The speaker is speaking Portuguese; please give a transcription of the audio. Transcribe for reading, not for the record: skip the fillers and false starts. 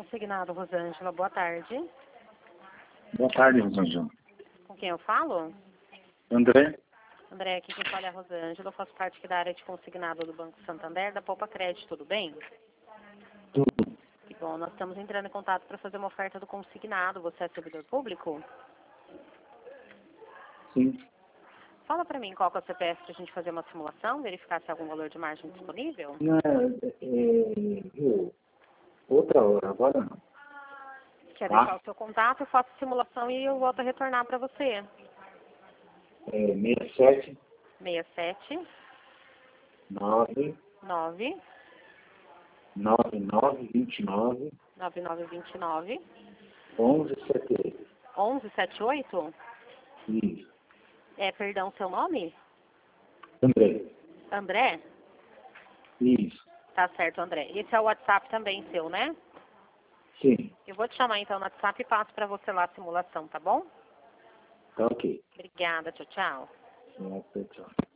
Consignado, Rosângela. Boa tarde. Boa tarde, Rosângela. Com quem eu falo? André? André, aqui quem fala é a Rosângela. Eu faço parte aqui da área de consignado do Banco Santander, da Poupa Crédito, tudo bem? Tudo. Que bom, nós estamos entrando em contato para fazer uma oferta do consignado. Você é servidor público? Sim. Fala para mim qual que é o CPF para a gente fazer uma simulação, verificar se há algum valor de margem disponível. Não, outra hora, agora não. Quer Tá? deixar o seu contato, eu faço a simulação e eu volto a retornar para você. 67 67 9 9 99 29 9929 11 78. 1178. Isso. Perdão, seu nome? André. André? Isso. Tá certo, André. Esse é o WhatsApp também seu, né? Sim. Eu vou te chamar então no WhatsApp e passo para você lá a simulação, tá bom? Tá ok. Obrigada, tchau, tchau. Tchau.